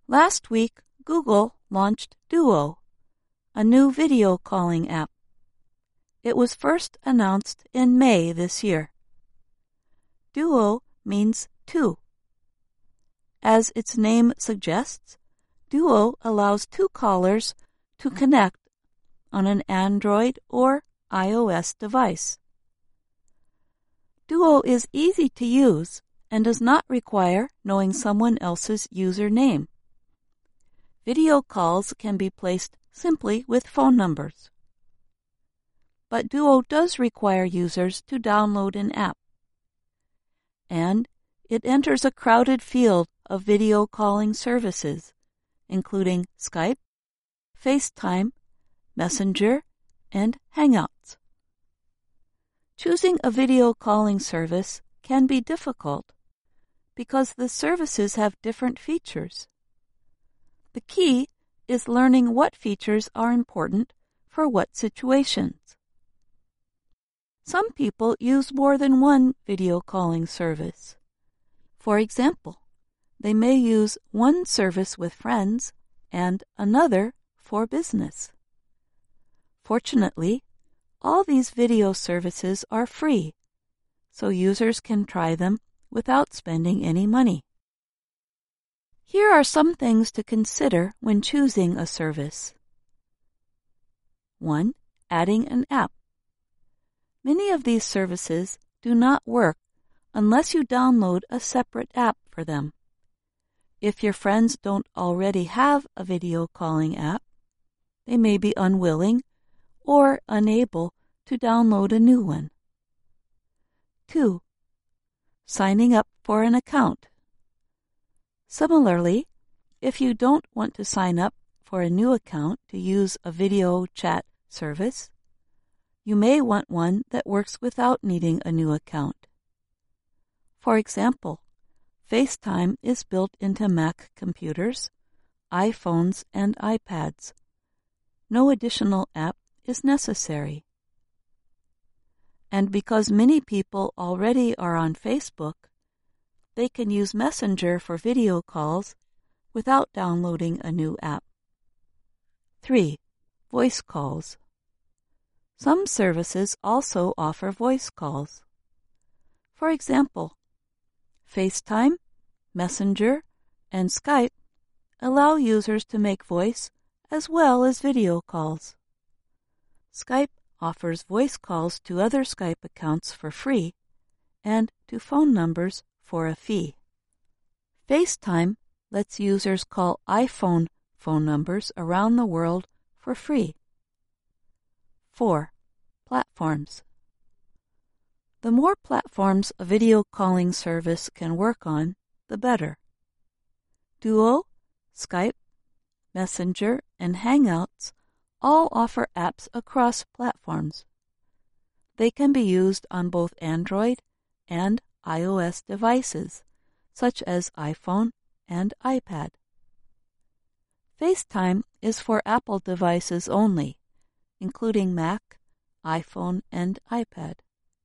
Last week, Google launched Duo, a new video calling app. It was first announced in May this year. Duo means two. As its name suggests, Duo allows two callers to connect on an Android or iOS device. Duo is easy to use and does not require knowing someone else's username. Video calls can be placed simply with phone numbers. But Duo does require users to download an app, and it enters a crowded field of video calling services, including Skype, FaceTime, Messenger, and Hangouts. Choosing a video calling service can be difficult because the services have different features. The key is learning what features are important for what situations. Some people use more than one video calling service. For example, they may use one service with friends and another for business. Fortunately, all these video services are free, so users can try them without spending any money. Here are some things to consider when choosing a service. 1. Adding an app. Many of these services do not work unless you download a separate app for them. If your friends don't already have a video calling app, they may be unwilling or unable to download a new one. 2. Signing up for an account. Similarly, if you don't want to sign up for a new account to use a video chat service, you may want one that works without needing a new account. For example, FaceTime is built into Mac computers, iPhones, and iPads. No additional app is necessary. And because many people already are on Facebook, they can use Messenger for video calls without downloading a new app. 3. Voice calls. Some services also offer voice calls. For example, FaceTime, Messenger, and Skype allow users to make voice as well as video calls. Skype offers voice calls to other Skype accounts for free and to phone numbers for a fee. FaceTime lets users call iPhone phone numbers around the world for free. 4. Platforms. The more platforms a video calling service can work on, the better. Duo, Skype, Messenger, and Hangouts all offer apps across platforms. They can be used on both Android and iOS devices, such as iPhone and iPad. FaceTime is for Apple devices only, including Mac, iPhone, and iPad.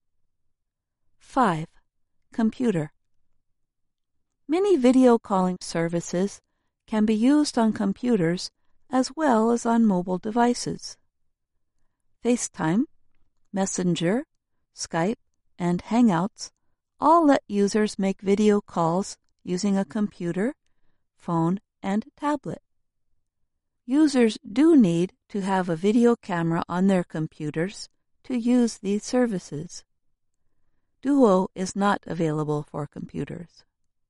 5. Computer. Many video calling services can be used on computers as well as on mobile devices. FaceTime, Messenger, Skype, and Hangouts all let users make video calls using a computer, phone, and tablet. Users do need to have a video camera on their computers to use these services. Duo is not available for computers.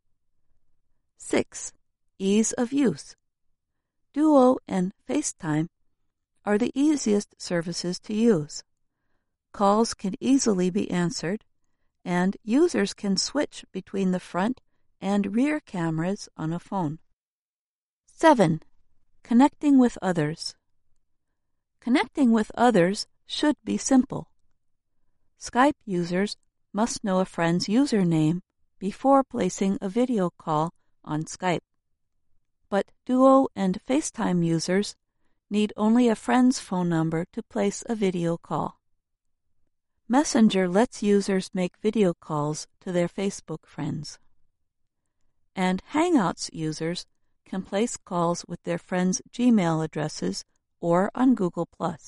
6. Ease of use. Duo and FaceTime are the easiest services to use. Calls can easily be answered, and users can switch between the front and rear cameras on a phone. 7. Connecting with others. Connecting with others should be simple. Skype users must know a friend's username before placing a video call on Skype. But Duo and FaceTime users need only a friend's phone number to place a video call. Messenger lets users make video calls to their Facebook friends. And Hangouts users can place calls with their friends' Gmail addresses or on Google+.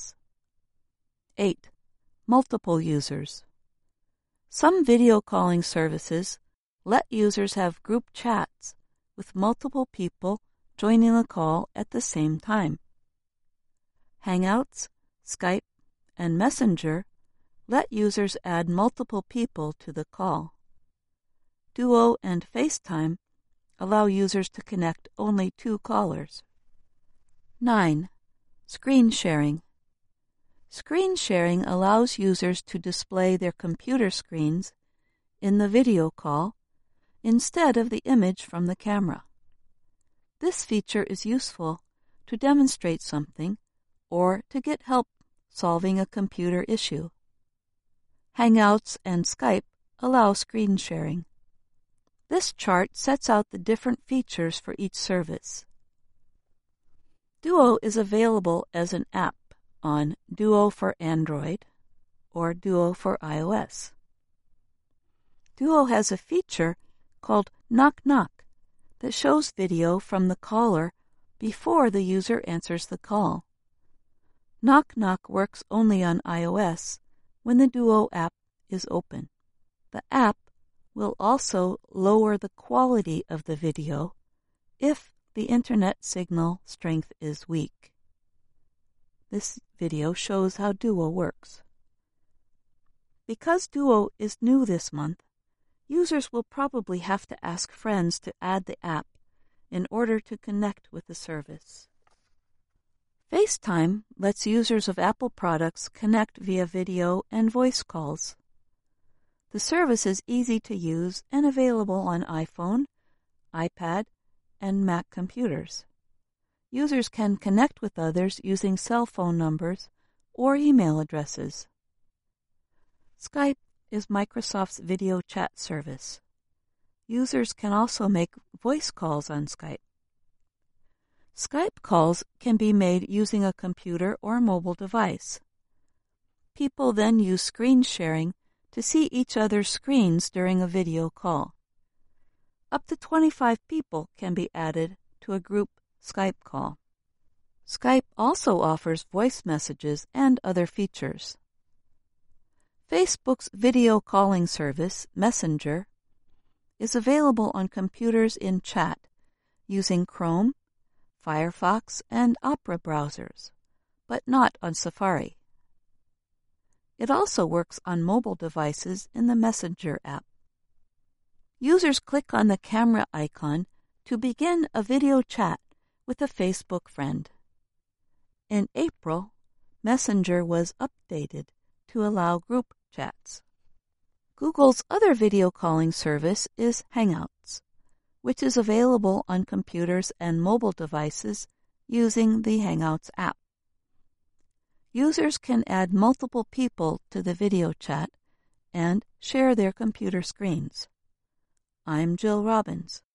8. Multiple users. Some video calling services let users have group chats with multiple people joining the call at the same time. Hangouts, Skype, and Messenger let users add multiple people to the call. Duo and FaceTime allow users to connect only 2 callers. 9. Screen sharing. Screen sharing allows users to display their computer screens in the video call instead of the image from the camera. This feature is useful to demonstrate something or to get help solving a computer issue. Hangouts and Skype allow screen sharing. This chart sets out the different features for each service. Duo is available as an app on Duo for Android or Duo for iOS. Duo has a feature called Knock Knock that shows video from the caller before the user answers the call. Knock Knock works only on iOS when the Duo app is open. The app will also lower the quality of the video if the internet signal strength is weak. This video shows how Duo works. Because Duo is new this month, users will probably have to ask friends to add the app in order to connect with the service. FaceTime lets users of Apple products connect via video and voice calls. The service is easy to use and available on iPhone, iPad, and Mac computers. Users can connect with others using cell phone numbers or email addresses. Skype is Microsoft's video chat service. Users can also make voice calls on Skype. Skype calls can be made using a computer or mobile device. People then use screen sharing to see each other's screens during a video call. Up to 25 people can be added to a group Skype call. Skype also offers voice messages and other features. Facebook's video calling service, Messenger, is available on computers in chat using Chrome, Firefox, and Opera browsers, but not on Safari. It also works on mobile devices in the Messenger app. Users click on the camera icon to begin a video chat with a Facebook friend. In April, Messenger was updated to allow group chats. Google's other video calling service is Hangouts, which is available on computers and mobile devices using the Hangouts app. Users can add multiple people to the video chat and share their computer screens. I'm Jill Robbins.